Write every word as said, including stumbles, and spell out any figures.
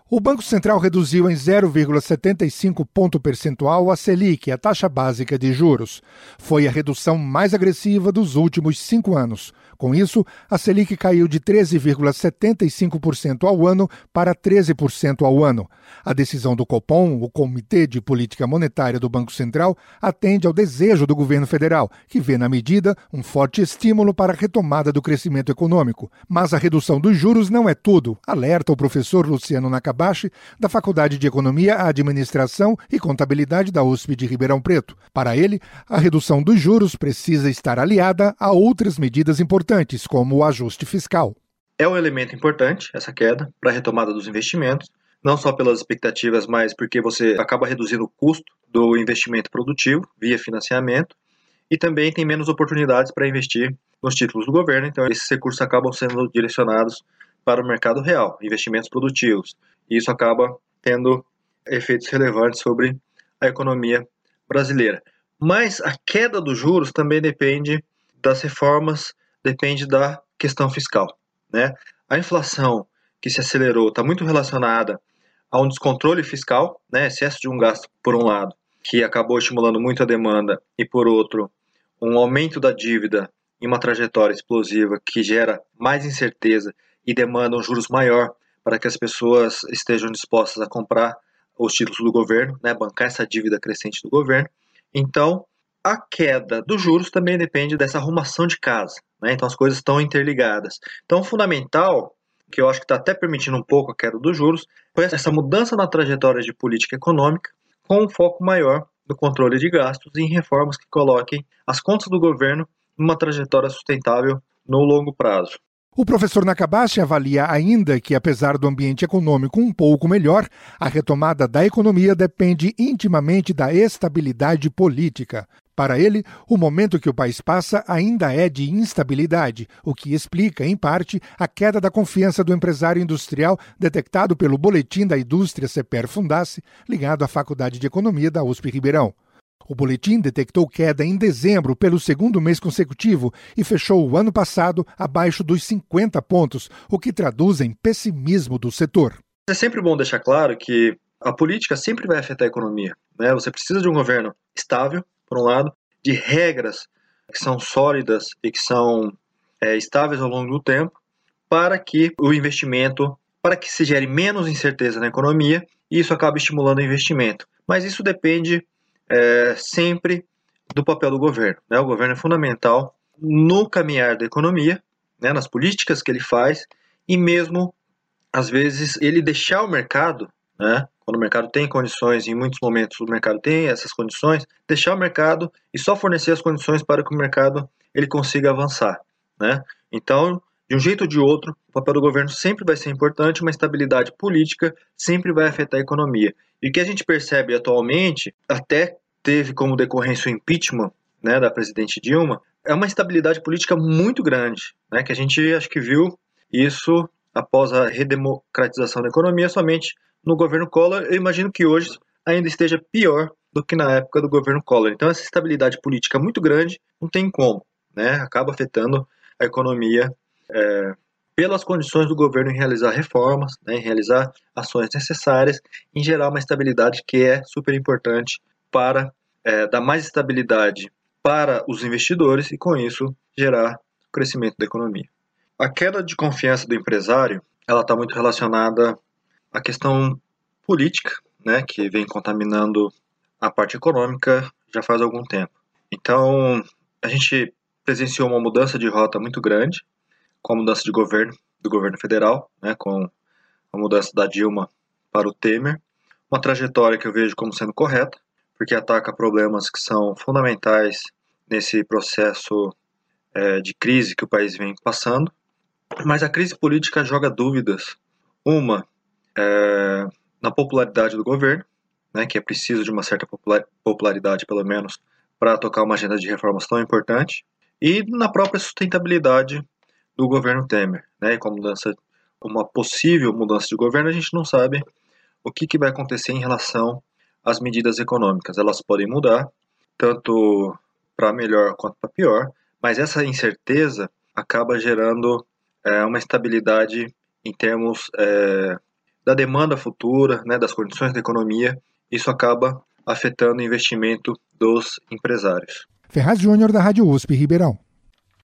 O Banco Central reduziu em zero vírgula setenta e cinco ponto percentual a Selic, a taxa básica de juros. Foi a redução mais agressiva dos últimos cinco anos. Com isso, a Selic caiu de treze vírgula setenta e cinco por cento ao ano para treze por cento ao ano. A decisão do Copom, o Comitê de Política Monetária do Banco Central, atende ao desejo do governo federal, que vê na medida um forte estímulo para a retomada do crescimento econômico. Mas a redução dos juros não é tudo, alerta o professor Luciano Nakabashi, da Faculdade de Economia, Administração e Contabilidade da U S P de Ribeirão Preto. Para ele, a redução dos juros precisa estar aliada a outras medidas importantes, como o ajuste fiscal. É um elemento importante, essa queda, para a retomada dos investimentos, não só pelas expectativas, mas porque você acaba reduzindo o custo do investimento produtivo via financiamento e também tem menos oportunidades para investir nos títulos do governo, então esses recursos acabam sendo direcionados para o mercado real, investimentos produtivos. E isso acaba tendo efeitos relevantes sobre a economia brasileira. Mas a queda dos juros também depende das reformas, depende da questão fiscal, né? A inflação que se acelerou está muito relacionada a um descontrole fiscal, né? Excesso de um gasto, por um lado, que acabou estimulando muito a demanda, e por outro, um aumento da dívida em uma trajetória explosiva que gera mais incerteza e demanda um juros maior para que as pessoas estejam dispostas a comprar os títulos do governo, né? Bancar essa dívida crescente do governo. Então, a queda dos juros também depende dessa arrumação de casa, né? Então as coisas estão interligadas. Então o fundamental, que eu acho que está até permitindo um pouco a queda dos juros, foi essa mudança na trajetória de política econômica com um foco maior no controle de gastos e em reformas que coloquem as contas do governo numa trajetória sustentável no longo prazo. O professor Nakabashi avalia ainda que, apesar do ambiente econômico um pouco melhor, a retomada da economia depende intimamente da estabilidade política. Para ele, o momento que o país passa ainda é de instabilidade, o que explica, em parte, a queda da confiança do empresário industrial detectado pelo Boletim da Indústria Seper-Fundace, ligado à Faculdade de Economia da U S P Ribeirão. O boletim detectou queda em dezembro pelo segundo mês consecutivo e fechou o ano passado abaixo dos cinquenta pontos, o que traduz em pessimismo do setor. É sempre bom deixar claro que a política sempre vai afetar a economia, né? Você precisa de um governo estável, por um lado, de regras que são sólidas e que são é, estáveis ao longo do tempo, para que o investimento, para que se gere menos incerteza na economia e isso acaba estimulando o investimento. Mas isso depende É, sempre do papel do governo, né? O governo é fundamental no caminhar da economia, né? Nas políticas que ele faz e mesmo, às vezes, ele deixar o mercado, né? Quando o mercado tem condições, em muitos momentos o mercado tem essas condições, deixar o mercado e só fornecer as condições para que o mercado ele consiga avançar, né? Então, de um jeito ou de outro, o papel do governo sempre vai ser importante, uma estabilidade política sempre vai afetar a economia. E o que a gente percebe atualmente, até teve como decorrência o impeachment, né, da presidente Dilma, é uma instabilidade política muito grande, né, que a gente acho que viu isso após a redemocratização da economia somente no governo Collor. Eu imagino que hoje ainda esteja pior do que na época do governo Collor. Então essa estabilidade política muito grande não tem como, né, acaba afetando a economia é, pelas condições do governo em realizar reformas, né, em realizar ações necessárias, em gerar uma estabilidade que é super importante para é, dar mais estabilidade para os investidores e, com isso, gerar o crescimento da economia. A queda de confiança do empresário ela está muito relacionada à questão política, né, que vem contaminando a parte econômica já faz algum tempo. Então, a gente presenciou uma mudança de rota muito grande, com a mudança de governo, do governo federal, né, com a mudança da Dilma para o Temer, uma trajetória que eu vejo como sendo correta, porque ataca problemas que são fundamentais nesse processo é, de crise que o país vem passando, mas a crise política joga dúvidas, uma é, na popularidade do governo, né, que é preciso de uma certa popularidade, pelo menos, para tocar uma agenda de reformas tão importante, e na própria sustentabilidade do governo Temer, né? E com a mudança, uma possível mudança de governo, a gente não sabe o que, que vai acontecer em relação às medidas econômicas. Elas podem mudar, tanto para melhor quanto para pior, mas essa incerteza acaba gerando é, uma instabilidade em termos é, da demanda futura, né, das condições da economia, isso acaba afetando o investimento dos empresários. Ferraz Júnior, da Rádio U S P Ribeirão.